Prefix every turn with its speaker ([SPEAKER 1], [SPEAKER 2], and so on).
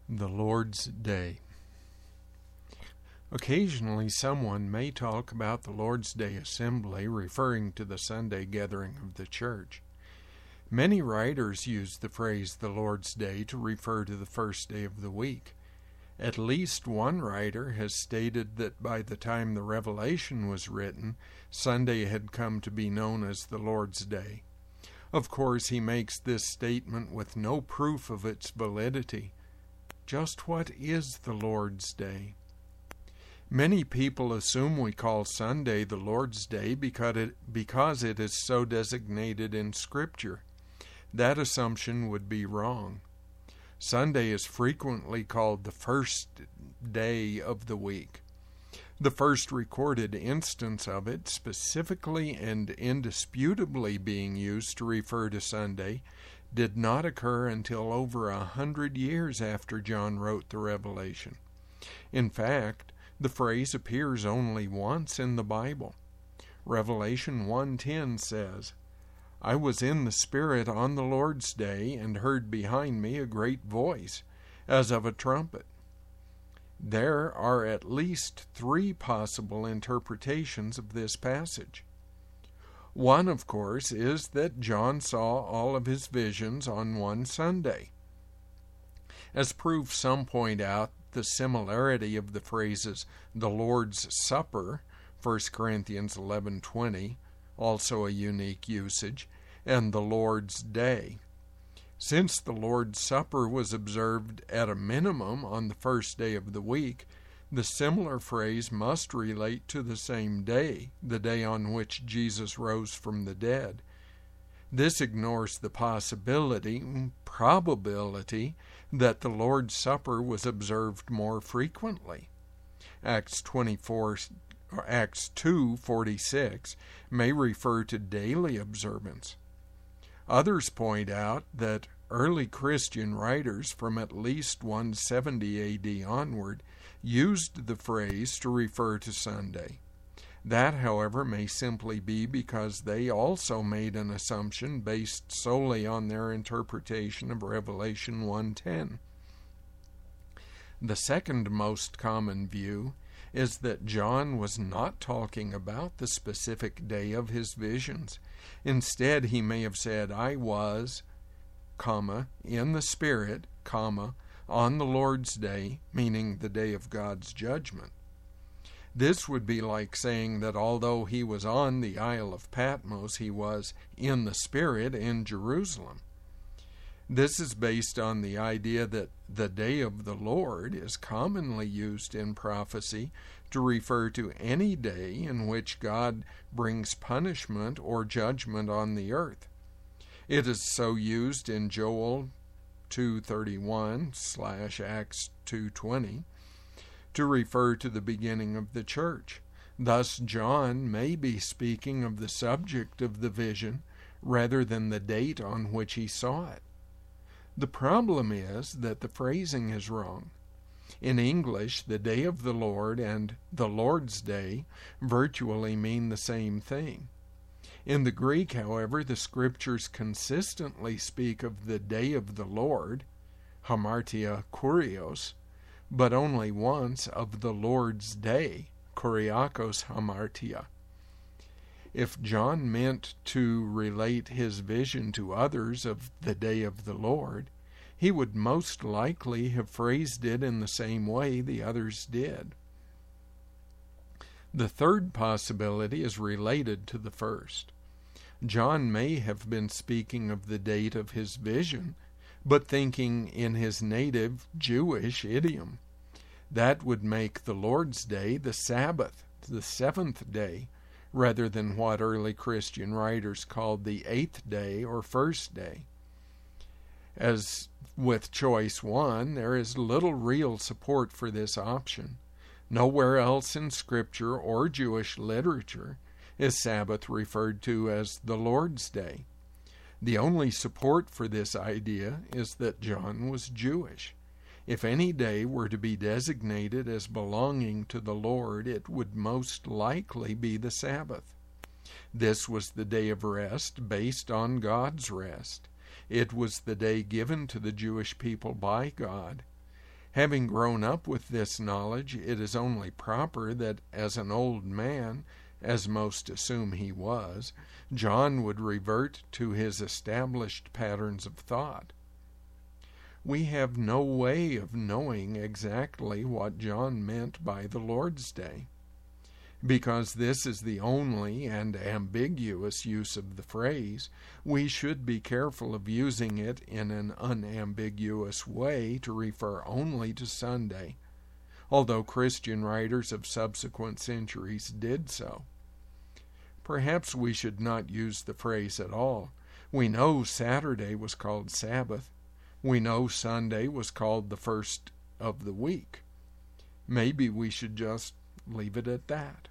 [SPEAKER 1] The Lord's Day. Occasionally someone may talk about the Lord's Day assembly, referring to the Sunday gathering of the church. Many writers use the phrase the Lord's Day to refer to the first day of the week. At least one writer has stated that by the time the Revelation was written, Sunday had come to be known as the Lord's Day. Of course, he makes this statement with no proof of its validity. Just what is the Lord's Day? Many people assume we call Sunday the Lord's Day because it is so designated in Scripture. That assumption would be wrong. Sunday is frequently called the first day of the week. The first recorded instance of it, specifically and indisputably being used to refer to Sunday, did not occur until over 100 years after John wrote the Revelation. In fact, the phrase appears only once in the Bible. Revelation 1:10 says, "I was in the Spirit on the Lord's day, and heard behind me a great voice, as of a trumpet." There are at least 3 possible interpretations of this passage. One, of course, is that John saw all of his visions on one Sunday. As proof, some point out the similarity of the phrases the Lord's Supper, 1 Corinthians 11:20, also a unique usage, and the Lord's Day. Since the Lord's Supper was observed at a minimum on the first day of the week, the similar phrase must relate to the same day, the day on which Jesus rose from the dead. This ignores the probability, that the Lord's Supper was observed more frequently. Acts 2:46 may refer to daily observance. Others point out that early Christian writers from at least 170 AD onward used the phrase to refer to Sunday. That, however, may simply be because they also made an assumption based solely on their interpretation of Revelation 1:10. The second most common view is that John was not talking about the specific day of his visions. Instead, he may have said, "I was, in the Spirit, on the Lord's Day," meaning the day of God's judgment. This would be like saying that although he was on the Isle of Patmos, he was in the Spirit in Jerusalem. This is based on the idea that the day of the Lord is commonly used in prophecy to refer to any day in which God brings punishment or judgment on the earth. It is so used in Joel 2:31/Acts 2:20 to refer to the beginning of the church. Thus, John may be speaking of the subject of the vision rather than the date on which he saw it. The problem is that the phrasing is wrong. In English, the day of the Lord and the Lord's Day virtually mean the same thing. In the Greek, however, the Scriptures consistently speak of the day of the Lord, hamartia kurios, but only once of the Lord's Day, kuriakos hamartia. If John meant to relate his vision to others of the day of the Lord, he would most likely have phrased it in the same way the others did. The third possibility is related to the first. John may have been speaking of the date of his vision, but thinking in his native Jewish idiom. That would make the Lord's Day the Sabbath, the 7th day, rather than what early Christian writers called the 8th day or first day. As with choice 1, there is little real support for this option. Nowhere else in Scripture or Jewish literature is Sabbath referred to as the Lord's Day. The only support for this idea is that John was Jewish. If any day were to be designated as belonging to the Lord, it would most likely be the Sabbath. This was the day of rest based on God's rest. It was the day given to the Jewish people by God. Having grown up with this knowledge, it is only proper that as an old man, as most assume he was, John would revert to his established patterns of thought. We have no way of knowing exactly what John meant by the Lord's Day. Because this is the only and ambiguous use of the phrase, we should be careful of using it in an unambiguous way to refer only to Sunday, although Christian writers of subsequent centuries did so. Perhaps we should not use the phrase at all. We know Saturday was called Sabbath. We know Sunday was called the first of the week. Maybe we should just leave it at that.